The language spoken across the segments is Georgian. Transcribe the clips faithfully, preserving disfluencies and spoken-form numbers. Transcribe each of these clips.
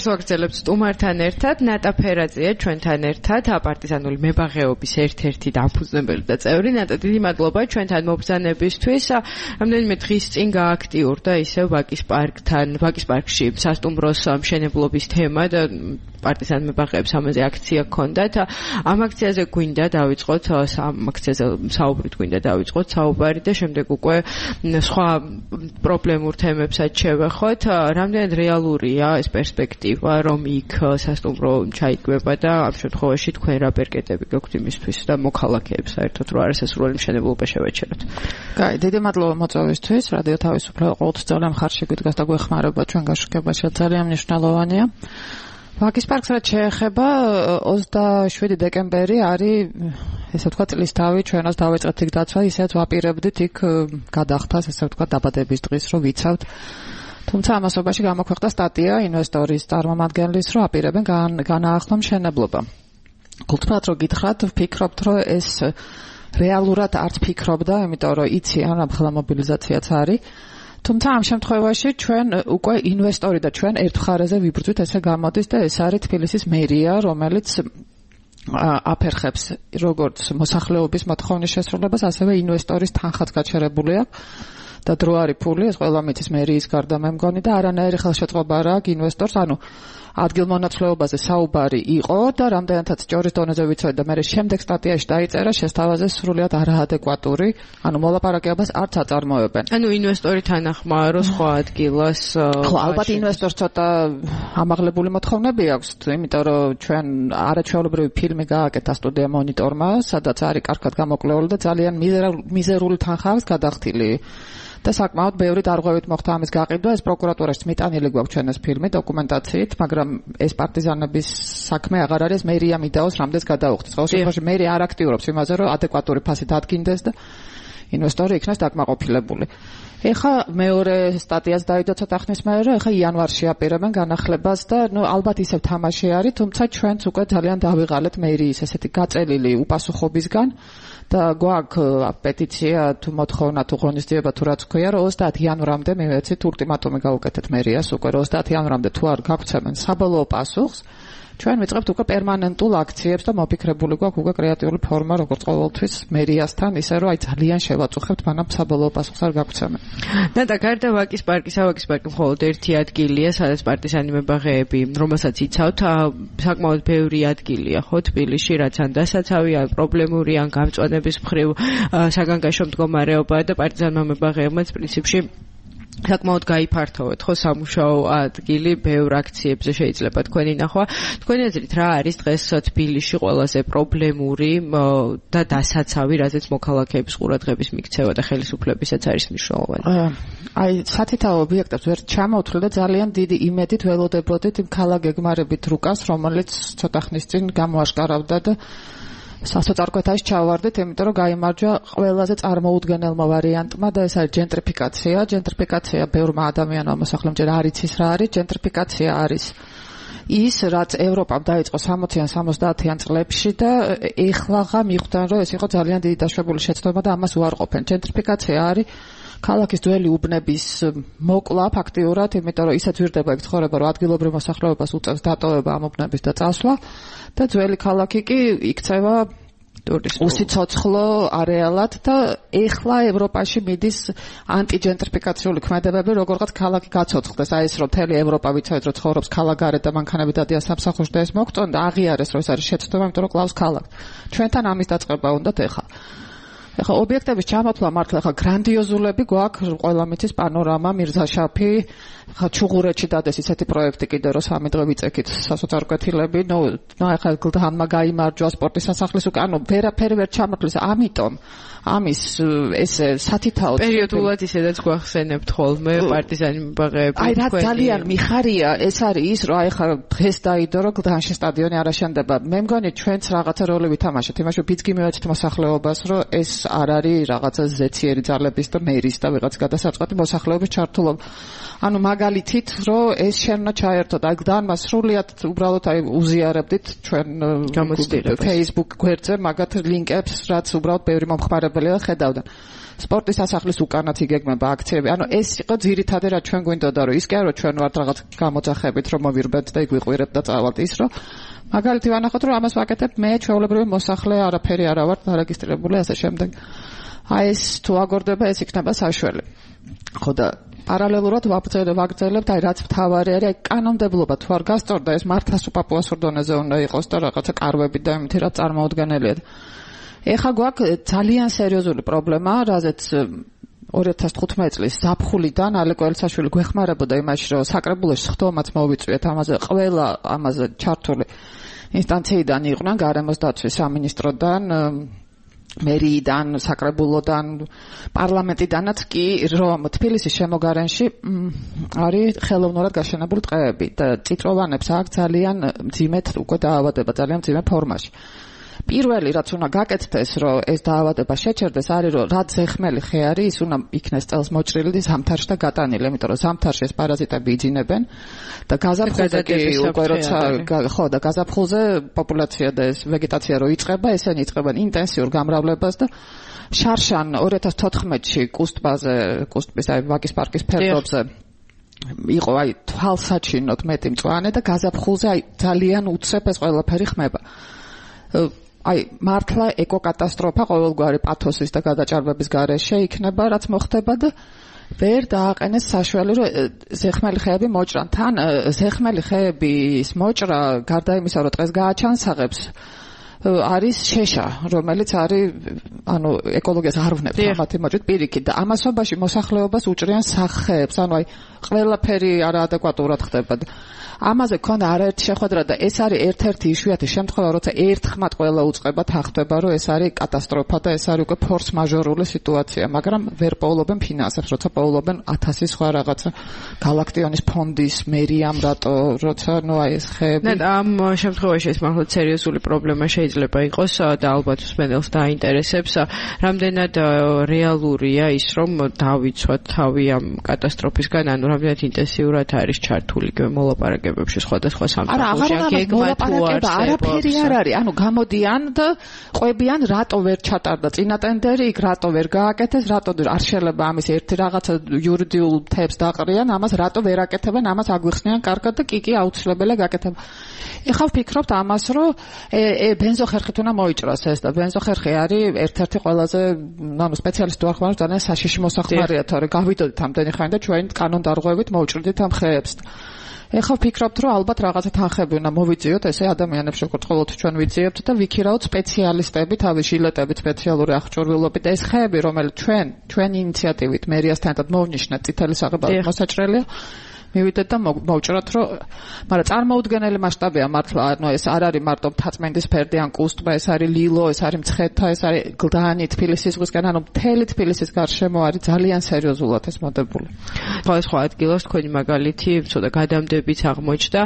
პარკს ვაგრძელებთ სტუმართან ერთად. ნატა ფერაძეა ჩვენთან ერთად, აპარტიზანული მებაღეობის ერთ-ერთი დამფუძნებელი და წევრი. ნატა, დიდი მადლობა ჩვენთან მობრძანებისთვის. რამდენიმე დღის წინ გააქტიურდა ისევ ვაკის პარკთან, ვაკის პარკში სასტუმროს მშენებლობის თემა და პარტიზან მებაღეებს ამაზე აქცია ჰქონდათ. ამ აქციაზე გვინდა დავიწყოთ, ამ აქციაზე საუბრით გვინდა დავიწყოთ საუბარი და შემდეგ უკვე სხვა პრობლემურ თემებსაც შევეხოთ. რამდენად რეალურია ეს პერსპექტივა, რომ იქ სასტუმრო ჩაიგება და ამ შემთხვევაში თქვენ რა პერკეტები გაქვთ იმისთვის და მოქალაქეებს საერთოდ რო არასასრული მშენებლობა შევაჩეროთ. კაი, დიდი მადლობა მოწვევისთვის. რადიო თავისუფლება ყოველთვის ძალიან მხარში გვიდგას და გვეხმარება ჩვენ გაშუქებაში, ძალიან მნიშვნელოვანია. ვაკის პარკს რაც შეეხება, ოცდაშვიდი დეკემბერი არის, ესე ვთქვათ, წლის თავი, ჩვენას დავიწყეთ იქ დაცვა, ისედაც ვაპირებდით იქ გადახდას, ესე ვთქვათ, დაბადების დღის, რომ ვიცავთ. თუმცა ამასობაში გამოქვეყნდა სტატია ინვესტორის წარმომადგენლის, რომ აპირებენ განაახლო მშენებლობა. გულწრფელად რო გითხრათ, ვფიქრობთ, რომ ეს რეალურად არც ფიქრობდა, იმიტომ რომ იციან, ამ ხელა მობილიზაციაც არის. თუმცა ამ შემთხვევაში ჩვენ უკვე ინვესტორი და ჩვენ ერთ მხარეზე ვიბრძვით, ესე გამოდის და ეს არის თბილისის მერია, რომელიც აფერხებს როგორც მოსახლეობის მოთხოვნის შესრულებას, ასევე ინვესტორის თანხაც გაჩერებული აქვს და დრო არის ფული, ეს ყველა მითის მერიის გარდა მე მგონი და არანაირი ხელშეწყობა არ აქვს ინვესტორს, ანუ ადგილმონაცვლეობაზე საუბარი იყო და რამდენადაც ჭორის დონეზე ვიცოდი და მე შემდეგ სტატიაში დაიწერა შესთავაზე სრულიად არაადეკვატური, ანუ მოლაპარაკებას არც აწარმოებენ. ანუ ინვესტორი თანახმაა, რომ სხვა ადგილას ხო, ალბათ ინვესტორს ცოტა ამაღლებული მოთხოვნები აქვს, იმიტომ რომ ჩვენ არაჩვეულებრივი ფილმი გააკეთა სტუდია მონიტორმა, სადაც არის კარგად გამოკვლეული და ძალიან მიზერული თანხა აქვს გადახდილი. და საკმაოდ ბევრი დარღვევით მოხდა ამის გაყიდვა, ეს პროკურატურაში მიტანილი გვაქვს ჩვენ ეს ფილმი დოკუმენტაციით, მაგრამ ეს პარტიზანების საქმე აღარ არის, მერია მიდაოს რამდენს გადაუხდეს. ყოველ შემთხვევაში მერია არ აქტიურობს იმაზე, რომ ადეკვატური ფასი დადგინდეს და ინვესტორი იქნას დაკმაყოფილებული. ეხა მეორე სტატიაც დაიდო ცოტა ხნის მერე, რომ ეხა იანვარში აპირებენ განახლებას და ნუ ალბათ ისევ თამაში არის, თუმცა ჩვენც უკვე ძალიან დავიღალეთ მერიის ესეთი გაწელილი უპასუხობისგან. და გვაქვს პეტიცია თუ მოთხოვნა თუ ღონისძიება თუ რაც ქვია, რომ ოცდაათი იანვრამდე მივეცით ულტიმატუმი გავუკეთეთ მერიას უკვე, რომ ოცდაათი იანვრამდე თუ არ გაგვცემენ საბოლოო პასუხს, ჩვენ ვიწყებთ უკვე პერმანენტულ აქციებს და მოფიქრებული გვაქვს უკვე კრეატიული ფორმა, როგორც ყოველთვის მერიასთან, ისე რომ აი ძალიან შევაწუხებთ, მანამ საბოლოო პასუხს არ გაგვცემენ. და და გარდა ვაკის პარკისა, ვაკის პარკი მხოლოდ ერთი ადგილია, სადაც პარტიზანი მებაღეები, რომელსაც იცავთ, საკმაოდ ბევრი ადგილია, ხო, თბილისში, რაც ან დასაცავი, ან პრობლემური, ან გამწვანების მხრივ საგანგაშო მდგომარეობა და პარტიზანმა მებაღეებმაც პრინციპში საკმაოდ გაიფართოვეთ, ხო, სამუშაო ადგილი, ბევრ აქციებზე შეიძლება თქვენი ნახვა. თქვენი აზრით, რა არის დღეს თბილისში ყველაზე პრობლემური და დასაცავი, რაზეც მოქალაქეების ყურადღების მიქცევა და ხელისუფლებისაც არის მნიშვნელოვანი? აი, სათითაო ობიექტებს ვერ ჩამოვთვლი და ძალიან დიდი იმედით ველოდებოდით იმ ქალაქ გეგმარებით რუკას, რომელიც ცოტა ხნის წინ გამოაშკარავდა და სასოწარკვეთაში ჩავარდით, იმიტომ რომ გაიმარჯვა ყველაზე წარმოუდგენელმა ვარიანტმა და ეს არის ჯენტრიფიკაცია. ჯენტრიფიკაცია ბევრმა ადამიანმა მოსახლემ ჯერ არ იცის რა არის. ჯენტრიფიკაცია არის ის, რაც ევროპამ დაიწყო სამოციან სამოცდაათიან წლებში და ეხლაღა მიხვდნენ, რომ ეს იყო ძალიან დიდი დაშვებული შეცდომა და ამას უარყოფენ. ჯენტრიფიკაცია არის ქალაქის ძველი უბნების მოკლა ფაქტიურად, იმიტომ რომ ისე ძვირდება ეგ ცხოვრება, რომ ადგილობრივ მოსახლეობას უწევს დატოვება ამ უბნების და წასვლა და ძველი ქალაქი კი იქცევა უსიცოცხლო არეალად და ეხლა ევროპაში მიდის ანტიჯენტრიფიკაციული ქმედებები, როგორღაც ქალაქი გაცოცხლდეს. აი ეს რომ მთელი ევროპა ვიცავთ, რომ ცხოვრობს ქალაქგარეთ და მანქანები დადიან სამსახურში და ეს მოგწონდა და აღიარეს, რომ ეს არის შეცდომა, იმიტომ რომ კლავს ქალაქს. ჩვენთან ამის დაწყება უნდათ ეხლა. ეხლა ობიექტების ჩამოთვლა მართლა ეხლა გრანდიოზულები გვაქვს, ყველა მიცის პანორამა, მირზაშაფი, ხა ჩუღურეთში დადეს ისეთი პროექტი კიდე რომ სამი დღე ვიწექით სასოწარკვეთილები, ნუ ნუ ეხლა გლდანმა გაიმარჯვა სპორტის სასახლის უკვე, ანუ ვერაფერი ვერ ჩამოთვლის, ამიტომ ამის ესე სათითაო პერიოდულად ისედაც გვახსენებთ ხოლმე პარტიზანი მებაღეები. აი რა ძალიან მიხარია ეს არის ის, რომ აი ხა დღეს დაიდო რომ გლდანში სტადიონი არ აშენდება. მე მგონი ჩვენც რაღაცა როლი ვითამაშეთ, იმაში რომ ბიძგი მივეცით მოსახლეობას, რომ ეს არ არის რაღაცა ზეციერი ძალების და მერის და ვიღაც გადასაწყვეტი მოსახლეობის ჩართულობა. ანუ მაგალითით, რომ ეს შენნა ჩაერთოთ, აი გლდანმა სრულიად უბრალოდ აი უზიარებდით ჩვენ Facebook გვერდზე მაგათ ლინკებს, რაც უბრალოდ ბევრი მომხმარებელია ხედავდა. სპორტის სასახლის უკანაც იგეგმება აქციები. ანუ ეს იყო ძირითადად რაც ჩვენ გვინდოდა რომ ის კი არა რომ ჩვენ ვართ რაღაც გამოძახებით რომ მოვირბეთ და იქ ვიყვირებთ და წავალთ ის რომ მაგალითი ვანახოთ რომ ამას ვაკეთებ მე ჩვეულებრივი მოსახლე არაფერი არა ვარ დარეგისტრირებული ასე შემდეგ. აი ეს თუ აგორდება ეს იქნება საშველი. ხო და პარალელურად ვაგრძელებთ აი რაც მთავარი არის აი კანონმდებლობა თუ არ გასწორდა ეს მართლაც უპაპუასურ დონეზე უნდა იყოს და რაღაცა კარვები და იმითი რაც წარმოუდგენელია. ეხლა გვაქვს ძალიან სერიოზული პრობლემა, რაზეც ორი ათას თხუთმეტი წლის ზაფხულიდან ალეკო ელცაშვილი გვეხმარებოდა იმაში, რომ საკრებულოში სხდომაც მოვიწვიეთ ამაზე, ყველა ამაზე ჩართული ინსტანციიდან იყვნენ გარემოს დაცვის სამინისტროდან, მერიიდან, საკრებულოდან, პარლამენტიდანაც კი, რომ თბილისის შემოგარენში არის ხელოვნურად გაშენებული ტყეები და წიწვოვანებს აქვს ძალიან მძიმედ უკვე დაავადება, ძალიან მძიმე ფორმაში. პირველი რაც უნდა გაკეთდეს რომ ეს დაავადება შეჩერდეს არის რომ რაც ზეხმელი ხე არის ის უნდა იქნეს წელს მოჭრილი ზამთარში და გატანილი იმიტომ რომ ზამთარში ეს პარაზიტები იძინებენ და გაზაფხულზე კი უკვე როცა ხო და გაზაფხულზე პოპულაცია და ეს ვეგეტაცია რო იწყება ესენი იწყებენ ინტენსიურ გამრავლებას და შარშან ორი ათას თოთხმეტში კუსტბაზე კუსტბის აი ვაკის პარკის ფერდობზე იყო აი თვალსაჩინოდ მეტი მწვანე და გაზაფხულზე აი ძალიან უცებ ეს ყველაფერი ხმება აი მართლა ეკოკატასტროფა ყოველგვარი პათოსის და გადაჭარბების გარეშე იქნება რაც მოხდება და ვერ დააყენეს საშველი რომ ზეხმელი ხეები მოჭრან თან ზეხმელი ხეების მოჭრა გარდა იმისა რომ დღეს გააჩანსაღებს არის შეშა რომელიც არის ანუ ეკოლოგიას არ ვნებს ამათი მოჭრით პირიქით და ამასობაში მოსახლეობას უჭრიან სახეებს ანუ აი ყველაფერი არაადეკვატურად ხდება ამაზე ქონდა არაერთი შეხვედრა და ეს არის ერთ-ერთი იშვიათი შემთხვევა როცა ერთხმად ყველა უწყება თანხდება რომ ეს არის კატასტროფა და ეს არის უკვე ფორს მაჟორული სიტუაცია მაგრამ ვერ პოულობენ ფინანსებს როცა პოულობენ ათასი სხვა რაღაცა გალაქტიონის ფონდის მერიამ რატო როცა ნუ აი ეს ხეები და ამ შემთხვევაში ეს მართლა სერიოზული პრობლემა შეიძლება იყოს და ალბათ მსმენელს დაინტერესებს რამდენად რეალურია ის რომ დავიცვათ თავი ამ კატასტროფისგან ანუ რამდენად ინტენსიურად არის ჩართული მოლაპარაკებებში სხვადასხვა სამსახურში გეგმა თუ არაფერი არ არის ანუ გამოდიან და ყვებიან რატო ვერ ჩატარდა წინა ტენდერი იქ რატო ვერ გააკეთეს რატო არ შეიძლება ამის ერთი რაღაცა იურიდიულ თემს დაყრიან ამას რატო ვერ აკეთებენ ამას აგვიხსნიან კარგად და კი კი აუცილებელია გაკეთება ეხლა ვფიქრობთ ამას რომ ბენზოხერხით უნდა მოიჭრას ეს და ბენზოხერხი არის ერთ-ერთი ყველაზე ანუ სპეციალისტი ვარ ხმარ ძალიან საშიში მოსახმარია თორე გავიდოდით ამდენი ხანი და ჩვენ კანონდარღვევით მოვჭრდით ამ ხეებს ეხლა ვფიქრობთ რომ ალბათ რაღაცა თანხები უნდა მოვიძიოთ ესე ადამიანებს შეგოწყობოთ ჩვენ ვიძიებთ და ვიქირავთ სპეციალისტები თავის ჟილეტებით სპეციალური აღჭურვილობით და ეს ხეები რომელიც ჩვენ ჩვენი ინიციატივით მერიასთან ერთად მოვნიშნეთ წითელი საღებავით მოსაჭრელია მივიდეთ და მოვჭრათ რომ მაგრამ წარმოუდგენელი მასშტაბია მართლა ანუ ეს არ არის მარტო მთაწმინდის ფერდი ან კუსტბა ეს არის ლილო ეს არის მცხეთა ეს არის გლდანი თბილისის ზღვისკენ ანუ მთელი თბილისის გარშემო არის ძალიან სერიოზულად ეს მოდებული სხვა ადგილას თქვენი მაგალითი ცოტა გადამდებიც აღმოჩნდა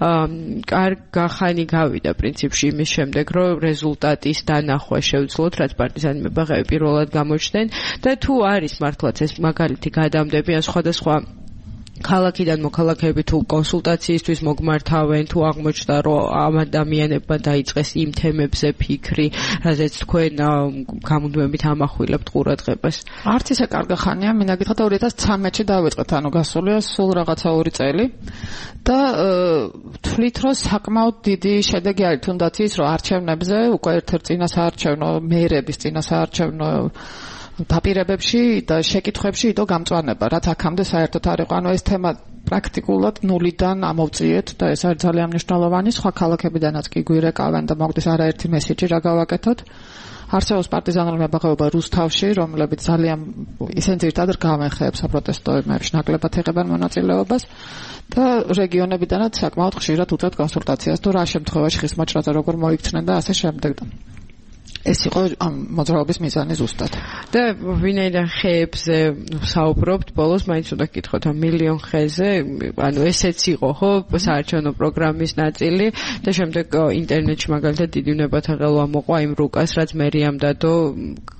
კარგი ხანი გავიდა პრინციპში იმის შემდეგ რომ რეზულტატის დანახვა შეუძლოთ რაც პარტიზანი მებაღეები პირველად გამოჩნდნენ და თუ არის მართლაც ეს მაგალითი გადამდები ან სხვადასხვა ქალაქიდან მოქალაქეები თუ კონსულტაციისთვის მოგმართავენ თუ აღმოჩნდა რომ ამ ადამიანებმა დაიწყეს იმ თემებზე ფიქრი რაზეც თქვენ გამუდმებით ამახვილებთ ყურადღებას არც ისე კარგი ხანია მინდა გითხრათ ორი ათას ცხრამეტში დავიწყეთ ანუ გასულია სულ რაღაცა ორი წელი და თვლით რომ საკმაოდ დიდი შედეგი არის თუნდაც ის რომ არჩევნებზე უკვე ერთ-ერთ წინასაარჩევნო მეერების წინასაარჩევნო დაპირებებში და შეკითხვებში იდო გამწვანება რაც აქამდე საერთოდ არ იყო ანუ ეს თემა პრაქტიკულად ნულიდან ამოვწიეთ და ეს არის ძალიან მნიშვნელოვანი სხვა ქალაქებიდანაც კი გვირეკავენ და მოგდის არაერთი მესიჯი რა გავაკეთოთ არსებობს პარტიზანული მებაღეობა რუსთავში რომლებიც ძალიან ისინი ძირითადად გავენხეებს საპროტესტო იმებში ნაკლებად იღებენ მონაწილეობას და რეგიონებიდანაც საკმაოდ ხშირად უწევთ კონსულტაციას თუ რა შემთხვევაში ხის მოჭრაზე როგორ მოიქცნენ და ასე შემდეგ ეს იყო ამ მოძრაობის მიზანი ზუსტად. და ვინაიდან ხეებზე საუბრობთ, ბოლოს მაინც უნდა გითხოთ ამ მილიონ ხეზე, ანუ ესეც იყო, ხო, საარჩევნო პროგრამის ნაწილი და შემდეგ ინტერნეტში მაგალითად დიდი უნებათაღელვა მოყვა იმ რუკას, რაც მერიამ დადო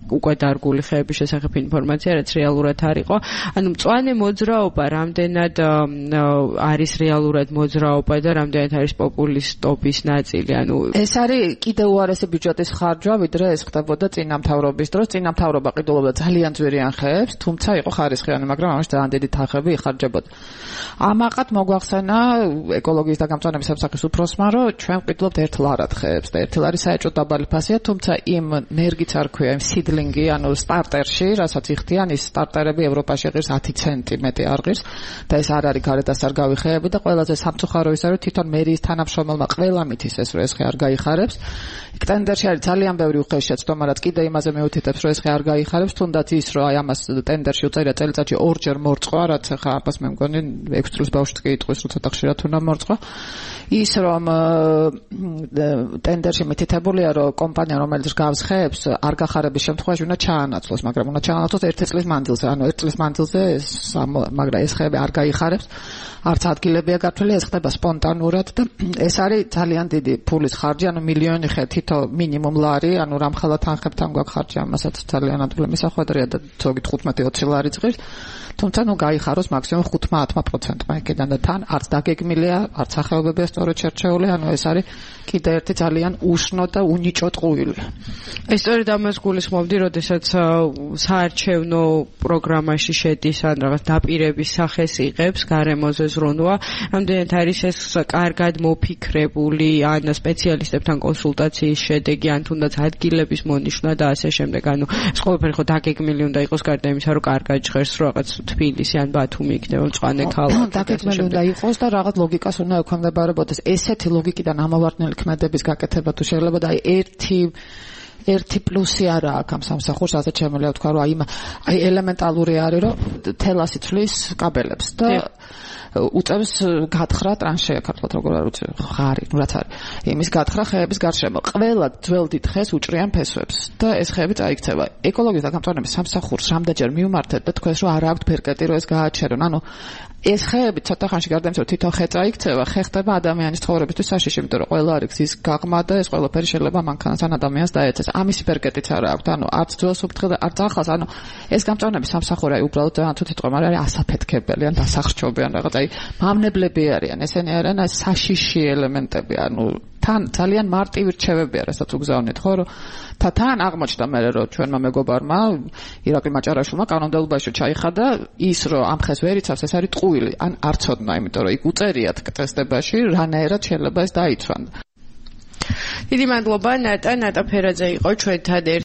უკვე დარგული ხეების შესახებ ინფორმაცია, რაც რეალურად არ იყო. ანუ მწვანე მოძრაობა რამდენად არის რეალურად მოძრაობა და რამდენად არის პოპულისტობის ნაწილი. ანუ ეს არის კიდევ უარესი ბიუჯეტის ხარჯვა, ვიდრე ეს ხდებოდა წინა მთავრობის დროს. წინა მთავრობა ყიდულობდა ძალიან ძვირიან ხეებს, თუმცა იყო ხარისხიანი, მაგრამ ამაში ძალიან დიდი თანხები იხარჯებოდა. ამაყად მოგვახსენა ეკოლოგიის და გამწვანების სამსახურის უფროსმა, რომ ჩვენ ყიდულობთ ერთ ლარად ხეებს და ერთი ლარი საერთოდ დაბალი ფასია, თუმცა იმ ნერგიც არ ქვია, იმ სიდლინგი, ანუ სტარტერში, რასაც იხდიან, ის სტარტერები ევროპაში ღირს ათი ცენტი მეტი არ ღირს და ეს არ არის გარედასარგავი ხეები და ყველაზე სამწუხარო ისაა, რომ თვითონ მერიის თანამშრომელმა ყველა მითის ეს, რომ ეს ხე არ გაიხარებს. იქ ტენდერში არის ძალიან ბევრი უხეშეცდომა, რაც კიდე იმაზე მეუთითებს, რომ ეს ხე არ გაიხარებს, თუნდაც ის, რომ აი ამას ტენდერში უწერია წელიწადში ორჯერ მორწყვა, რაც ახლა აბას მე მგონი ექვსი წლის ბავშვს კი იტყვის, რომ ცოტა ხშირად უნდა მორწყვა. ის რომ ტენდერში მითითებულია, რომ კომპანია, რომელიც გავს ხეებს, არ გახარების შემთხვევაში უნდა ჩაანაცვლოს, მაგრამ უნდა ჩაანაცვლოს ერთი წლის მანძილზე, ანუ ერთი წლის მანძილზე ეს მაგრამ ეს ხეები არ გაიხარებს, არც ადგილებია გართული, ეს ხდება სპონტანურად და ეს არის ძალიან დიდი ფულის ხარჯი, ანუ მილიონი ხე თითო მინიმუმ ლარი, ანუ რამხელა თანხებთან გვაქვს ხარჯი, ამასაც ძალიან ადვილი მისახვედრია და ზოგი თხუთმეტი ოცი ლარი წღირს. თუმცა ნუ გაიხაროს მაქსიმუმ ხუთმა ათმა პროცენტმა იქიდან და თან არც დაგეგმილია, არც სახეობებია სწორედ შერჩეული, ანუ ეს არის კიდე ერთი ძალიან უშნო და უნიჭო ტყუილი. ეს სწორედ ამას გულისხმობდი, როდესაც საარჩევნო პროგრამაში შედის ან რაღაც დაპირების სახეს იღებს გარემოზე ზრუნვა, რამდენად არის ეს კარგად მოფიქრებული ან სპეციალისტებთან კონსულტაციის შედეგი, ან თუნდაც ადგილების მონიშვნა და ასე შემდეგ. ანუ ეს ყველაფერი ხო დაგეგმილი უნდა იყოს გარდა იმისა, რომ კარგად ჟღერს რაღაც თბილისი ან ბათუმი იქნება მწვანე ქალაქი. დაგეგმილი უნდა იყოს და რაღაც ლოგიკას უნდა ექვემდებარებოდეს. ესეთი ლოგიკიდან ამავარდნელი ქმედების გაკეთება თუ შეიძლება და აი ერთი ერთი პლუსი არა აქვს ამ სამსახურს, ასე შემიძლია ვთქვა, რომ აი აი ელემენტალური არის, რომ თელასი ცვლის კაბელებს და უწევს გათხრა ტრანშეა ქართულად როგორ არ უწევ ხარი, რაც არის. იმის გათხრა ხეების გარშემო. ყველა ძველ დიდ ხეს უჭრიან ფესვებს და ეს ხეები წაიქცევა. ეკოლოგიის და გამწვანების სამსახურს რამდენჯერ მივმართეთ და თქვენს რომ არ აქვს ბერკეტი, რომ ეს გააჩერონ. ანუ ეს ხეები ცოტა ხანში გარდა იმისა, რომ თვითონ ხე წაიქცევა, ხე ხდება ადამიანის ცხოვრებისთვის საშიში, იმიტომ რომ ყველა არის გზის გაღმა და ეს ყველაფერი შეიძლება მანქანას ან ადამიანს დაეცეს. ამის ბერკეტიც არ აქვს. ანუ არც ძველს უფრთხილ და არც ახლას, ანუ ეს გამწვანების სამსახური არის უბრალოდ ძალიან თუ თვითონ არის ასაფეთქებელი ან დასახრჩობი ან რაღაც აი მამნებლები არიან, ესენი არიან აი საშიში ელემენტები, ანუ თან ძალიან მარტივი რჩევებია, რასაც უგზავნით, ხო, რომ თან აღმოჩნდა მე რომ ჩვენმა მეგობარმა ირაკლი მაჭარაშვილმა კანონმდებლობაში ჩაიხადა ის, რომ ამ ხეს ვერ იცავს, ეს არის ტყუილი, ან არ ცოდნა, იმიტომ რომ იქ უწერიათ ტესტებაში, რანაირად შეიძლება ეს დაიცვან. დიდი მადლობა ნატა, ნატა ფერაძე იყო ჩვენთან